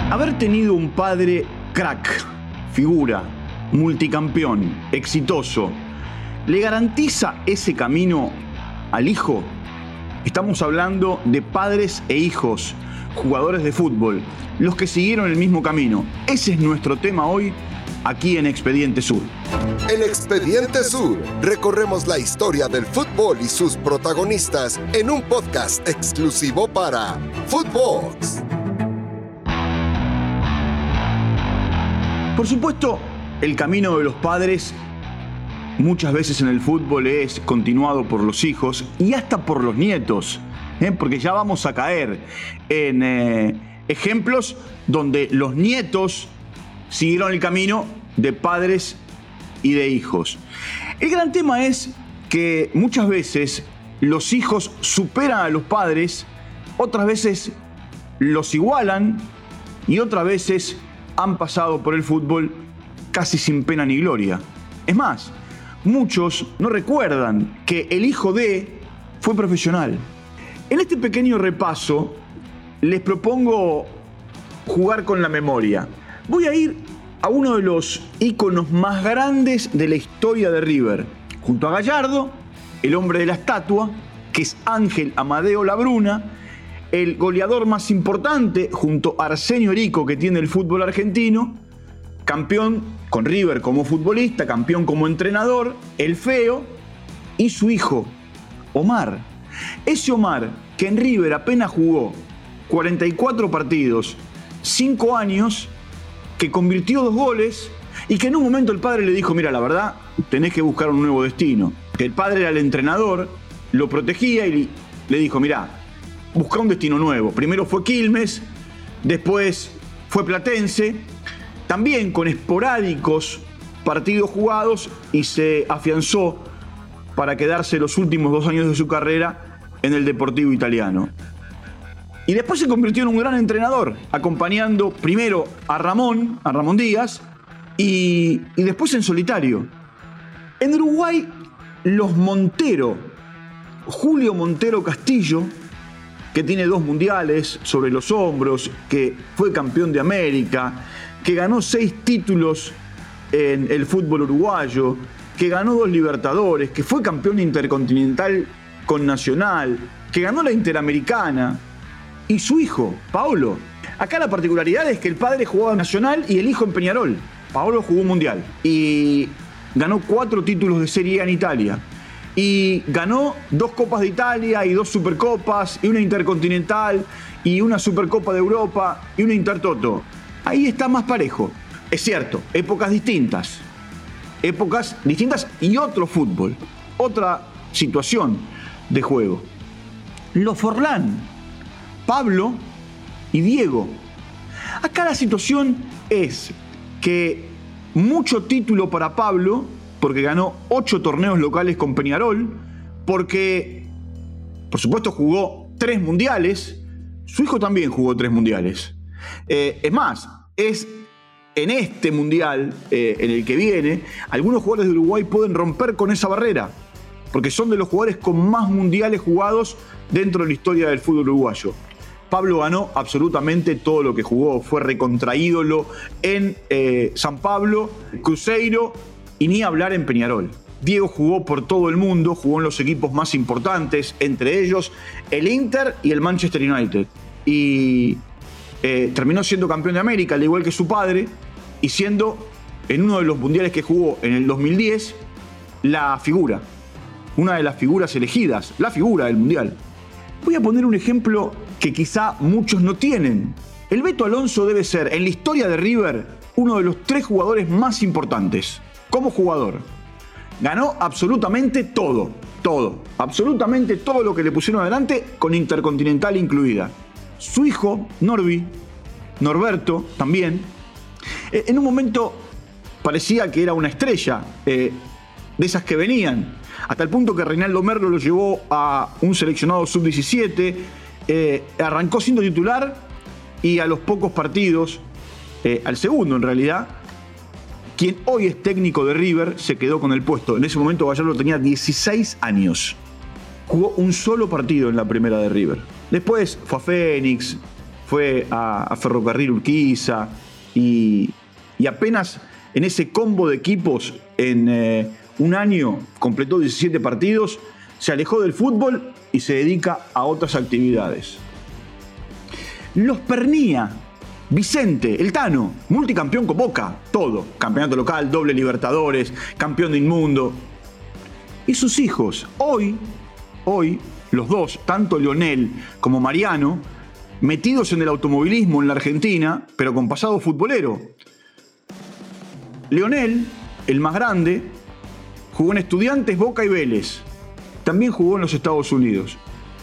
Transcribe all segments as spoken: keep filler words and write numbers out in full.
Haber tenido un padre crack, figura, multicampeón, exitoso, ¿le garantiza ese camino al hijo? Estamos hablando de padres e hijos, jugadores de fútbol, los que siguieron el mismo camino. Ese es nuestro tema hoy, aquí en Expediente Sur. En Expediente Sur recorremos la historia del fútbol y sus protagonistas en un podcast exclusivo para Footbox. Por supuesto, el camino de los padres muchas veces en el fútbol es continuado por los hijos y hasta por los nietos, ¿eh? Porque ya vamos a caer en eh, ejemplos donde los nietos siguieron el camino de padres y de hijos. El gran tema es que muchas veces los hijos superan a los padres, otras veces los igualan y otras veces han pasado por el fútbol casi sin pena ni gloria. Es más, muchos no recuerdan que el hijo de fue profesional. En este pequeño repaso les propongo jugar con la memoria. Voy a ir a uno de los íconos más grandes de la historia de River, junto a Gallardo, el hombre de la estatua, que es Ángel Amadeo Labruna, el goleador más importante junto a Arsenio Erico que tiene el fútbol argentino, campeón con River como futbolista, campeón como entrenador, el Feo, y su hijo, Omar. Ese Omar que en River apenas jugó cuarenta y cuatro partidos, cinco años, que convirtió dos goles y que en un momento el padre le dijo: mira, la verdad, tenés que buscar un nuevo destino. Que el padre era el entrenador, lo protegía y le dijo: mira, busca un destino nuevo. Primero fue Quilmes, después fue Platense, también con esporádicos partidos jugados, y se afianzó para quedarse los últimos dos años de su carrera en el Deportivo Italiano. Y después se convirtió en un gran entrenador, acompañando primero a Ramón, a Ramón Díaz, y, y después en solitario. En Uruguay, los Montero, Julio Montero Castillo, que tiene dos mundiales sobre los hombros, que fue campeón de América, que ganó seis títulos en el fútbol uruguayo, que ganó dos Libertadores, que fue campeón intercontinental con Nacional, que ganó la Interamericana, y su hijo, Paolo. Acá la particularidad es que el padre jugaba en Nacional y el hijo en Peñarol. Paolo jugó un mundial y ganó cuatro títulos de Serie A en Italia. Y ganó dos Copas de Italia y dos Supercopas y una Intercontinental y una Supercopa de Europa y una Intertoto. Ahí está más parejo. Es cierto, épocas distintas. Épocas distintas y otro fútbol. Otra situación de juego. Los Forlán, Pablo y Diego. Acá la situación es que mucho título para Pablo, porque ganó ocho torneos locales con Peñarol, porque, por supuesto, jugó tres mundiales. Su hijo también jugó tres mundiales. Eh, es más, es en este mundial, eh, en el que viene, algunos jugadores de Uruguay pueden romper con esa barrera, porque son de los jugadores con más mundiales jugados dentro de la historia del fútbol uruguayo. Pablo ganó absolutamente todo lo que jugó, fue recontraídolo en eh, San Pablo, Cruzeiro y ni hablar en Peñarol. Diego jugó por todo el mundo, jugó en los equipos más importantes, entre ellos el Inter y el Manchester United. Y eh, terminó siendo campeón de América, al igual que su padre, y siendo en uno de los mundiales que jugó en el dos mil diez la figura, una de las figuras elegidas, la figura del mundial. Voy a poner un ejemplo que quizá muchos no tienen. El Beto Alonso debe ser, en la historia de River, uno de los tres jugadores más importantes. Como jugador, ganó absolutamente todo, todo, absolutamente todo lo que le pusieron adelante, con Intercontinental incluida. Su hijo, Norby, Norberto, también, eh, en un momento parecía que era una estrella, eh, de esas que venían, hasta el punto que Reinaldo Merlo lo llevó a un seleccionado sub diecisiete, eh, arrancó siendo titular y a los pocos partidos, eh, al segundo en realidad, quien hoy es técnico de River se quedó con el puesto. En ese momento Gallardo tenía dieciséis años. Jugó un solo partido en la primera de River. Después fue a Fénix, fue a, a Ferrocarril Urquiza y, y apenas en ese combo de equipos en eh, un año completó diecisiete partidos, se alejó del fútbol y se dedica a otras actividades. Los Pernía, Vicente, el Tano, multicampeón con Boca, todo, campeonato local, doble Libertadores, campeón de Inmundo. Y sus hijos, hoy, hoy, los dos, tanto Leonel como Mariano, metidos en el automovilismo en la Argentina, pero con pasado futbolero. Leonel, el más grande, jugó en Estudiantes, Boca y Vélez. También jugó en los Estados Unidos.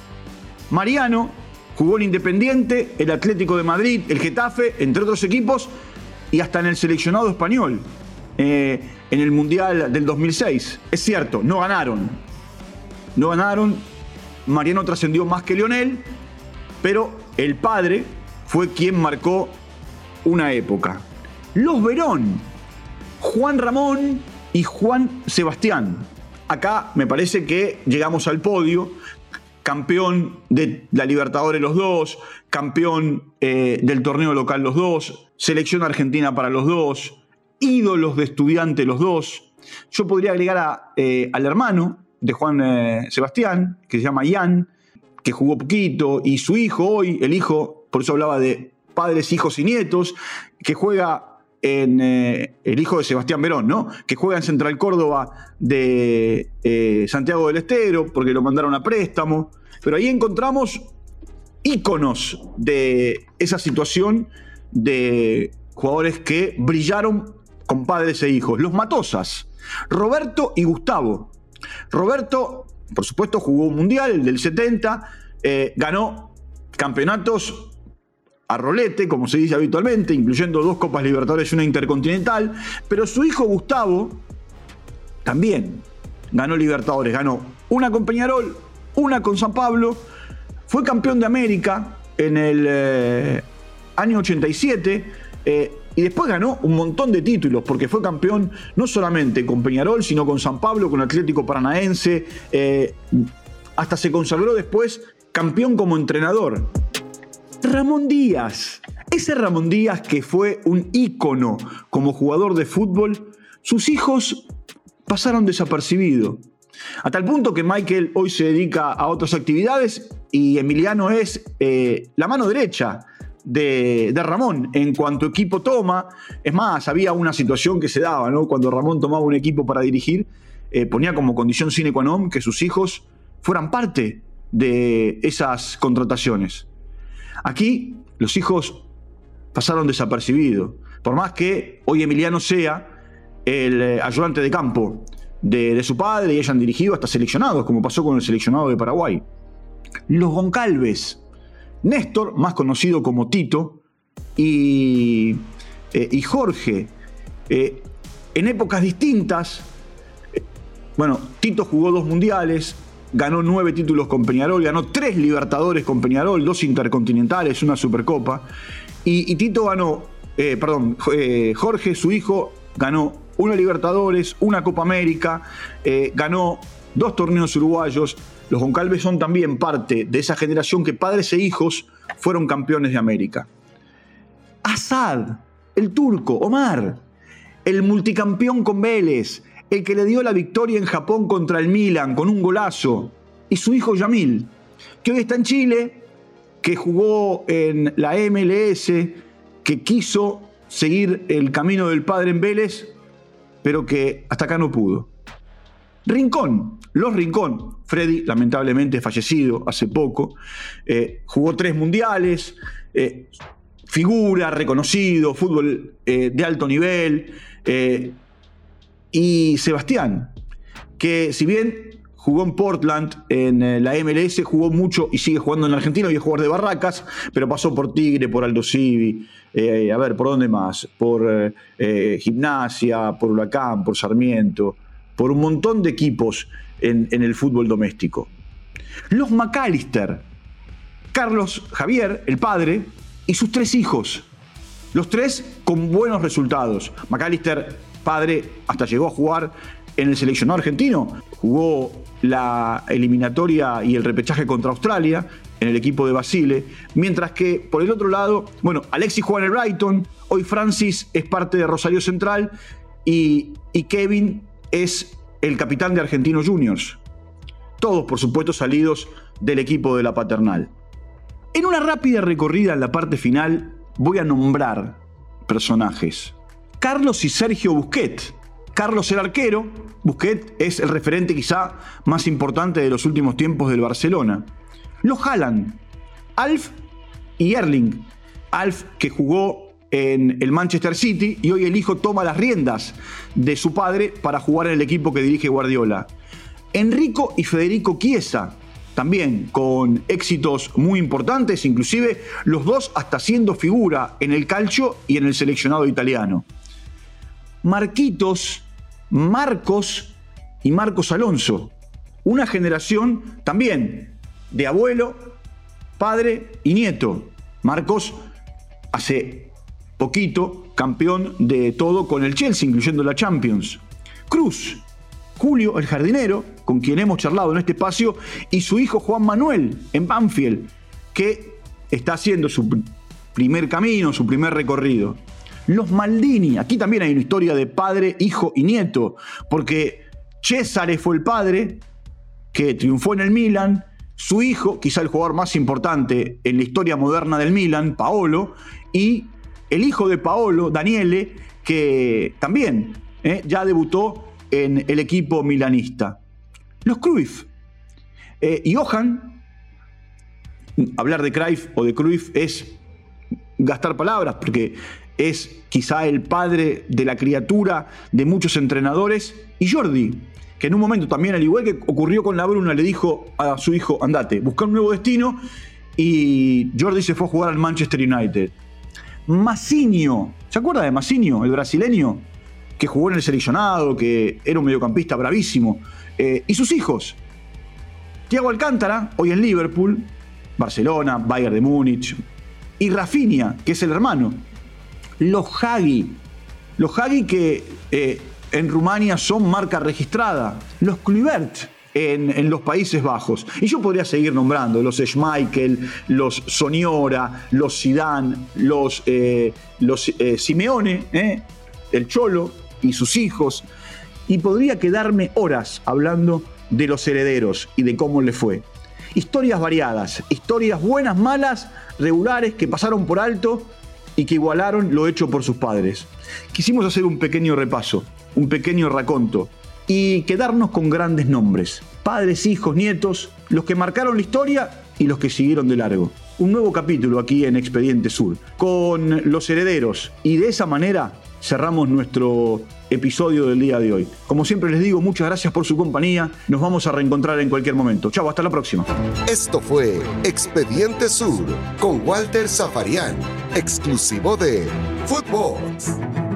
Mariano jugó en Independiente, el Atlético de Madrid, el Getafe, entre otros equipos, y hasta en el seleccionado español, eh, en el Mundial del dos mil seis. Es cierto, no ganaron. No ganaron. Mariano trascendió más que Leonel, pero el padre fue quien marcó una época. Los Verón, Juan Ramón y Juan Sebastián. Acá me parece que llegamos al podio. Campeón de la Libertadores los dos, campeón eh, del torneo local los dos, selección argentina para los dos, ídolos de Estudiantes los dos. Yo podría agregar a, eh, al hermano de Juan eh, Sebastián, que se llama Ian, que jugó poquito, y su hijo hoy, el hijo, por eso hablaba de padres, hijos y nietos, que juega en eh, el hijo de Sebastián Verón, ¿no? Que juega en Central Córdoba de eh, Santiago del Estero, porque lo mandaron a préstamo. Pero ahí encontramos íconos de esa situación de jugadores que brillaron con padres e hijos. Los Matosas, Roberto y Gustavo. Roberto, por supuesto, jugó un mundial, el del setenta, eh, ganó campeonatos a rolete, como se dice habitualmente, incluyendo dos Copas Libertadores y una Intercontinental, pero su hijo Gustavo también ganó Libertadores, ganó una con Peñarol, una con San Pablo, fue campeón de América en el eh, año ochenta y siete, eh, y después ganó un montón de títulos, porque fue campeón no solamente con Peñarol, sino con San Pablo, con Atlético Paranaense, eh, hasta se consagró después campeón como entrenador. Ramón Díaz, ese Ramón Díaz que fue un ícono como jugador de fútbol, sus hijos pasaron desapercibidos. A tal punto que Michael hoy se dedica a otras actividades y Emiliano es eh, la mano derecha de, de Ramón en cuanto equipo toma. Es más, había una situación que se daba, ¿no? Cuando Ramón tomaba un equipo para dirigir, eh, ponía como condición sine qua non que sus hijos fueran parte de esas contrataciones. Aquí los hijos pasaron desapercibidos, por más que hoy Emiliano sea el ayudante de campo de, de su padre y hayan dirigido hasta seleccionados, como pasó con el seleccionado de Paraguay. Los Goncalves, Néstor, más conocido como Tito, y, eh, y Jorge, eh, en épocas distintas. Eh, bueno, Tito jugó dos mundiales, ganó nueve títulos con Peñarol, ganó tres Libertadores con Peñarol, dos Intercontinentales, una Supercopa. Y, y Tito ganó, eh, perdón, eh, Jorge, su hijo, ganó una Libertadores, una Copa América, eh, ganó dos torneos uruguayos. Los Goncalves son también parte de esa generación que padres e hijos fueron campeones de América. Asad, el turco, Omar, el multicampeón con Vélez, el que le dio la victoria en Japón contra el Milan con un golazo, y su hijo Yamil, que hoy está en Chile, que jugó en la M L S, que quiso seguir el camino del padre en Vélez, pero que hasta acá no pudo. Rincón, los Rincón, Freddy lamentablemente fallecido hace poco, eh, jugó tres mundiales, eh, figura, reconocido, fútbol eh, de alto nivel, eh, y Sebastián, que si bien jugó en Portland, en la M L S, jugó mucho y sigue jugando en la Argentina, y es jugador de Barracas, pero pasó por Tigre, por Aldo Civi, eh, a ver, ¿por dónde más? Por eh, Gimnasia, por Huracán, por Sarmiento, por un montón de equipos en, en el fútbol doméstico. Los McAllister, Carlos Javier, el padre, y sus tres hijos, los tres con buenos resultados. McAllister, padre, hasta llegó a jugar en el seleccionado argentino, jugó la eliminatoria y el repechaje contra Australia, en el equipo de Basile, mientras que por el otro lado, bueno, Alexis juega en el Brighton, hoy Francis es parte de Rosario Central y, y Kevin es el capitán de Argentinos Juniors. Todos, por supuesto, salidos del equipo de la paternal. En una rápida recorrida en la parte final voy a nombrar personajes. Carlos y Sergio Busquets. Carlos el arquero, Busquets es el referente quizá más importante de los últimos tiempos del Barcelona. Los Haaland, Alf y Erling. Alf, que jugó en el Manchester City y hoy el hijo toma las riendas de su padre para jugar en el equipo que dirige Guardiola. Enrico y Federico Chiesa, también con éxitos muy importantes, inclusive los dos hasta siendo figura en el calcio y en el seleccionado italiano. Marquitos, Marcos y Marcos Alonso. Una generación también de abuelo, padre y nieto. Marcos hace poquito campeón de todo con el Chelsea, incluyendo la Champions. Cruz, Julio el jardinero, con quien hemos charlado en este espacio, y su hijo Juan Manuel en Banfield, que está haciendo su primer camino, su primer recorrido. Los Maldini, aquí también hay una historia de padre, hijo y nieto, porque Cesare fue el padre que triunfó en el Milan, su hijo, quizá el jugador más importante en la historia moderna del Milan, Paolo, y el hijo de Paolo, Daniele, que también eh, ya debutó en el equipo milanista. Los Cruyff. Eh, Johan, hablar de Cruyff o de Cruyff es gastar palabras, porque es quizá el padre de la criatura de muchos entrenadores. Y Jordi, que en un momento también, al igual que ocurrió con la Bruna, le dijo a su hijo: andate, busca un nuevo destino, y Jordi se fue a jugar al Manchester United. Massinho, ¿se acuerda de Massinho, el brasileño? Que jugó en el seleccionado, que era un mediocampista bravísimo. Eh, y sus hijos. Thiago Alcántara, hoy en Liverpool, Barcelona, Bayern de Múnich. Y Rafinha, que es el hermano. Los Hagi. Los Hagi que eh, en Rumania son marca registrada. Los Kluivert en, en los Países Bajos. Y yo podría seguir nombrando. Los Schmeichel, los Soniora, los Zidane, los, eh, los eh, Simeone, eh, el Cholo y sus hijos. Y podría quedarme horas hablando de los herederos y de cómo le fue. Historias variadas, historias buenas, malas, regulares, que pasaron por alto y que igualaron lo hecho por sus padres. Quisimos hacer un pequeño repaso, un pequeño raconto y quedarnos con grandes nombres. Padres, hijos, nietos, los que marcaron la historia y los que siguieron de largo. Un nuevo capítulo aquí en Expediente Sur, con los herederos. Y de esa manera cerramos nuestro episodio del día de hoy. Como siempre les digo, muchas gracias por su compañía. Nos vamos a reencontrar en cualquier momento. Chau, hasta la próxima. Esto fue Expediente Sur con Walter Zafarian, exclusivo de Footbox.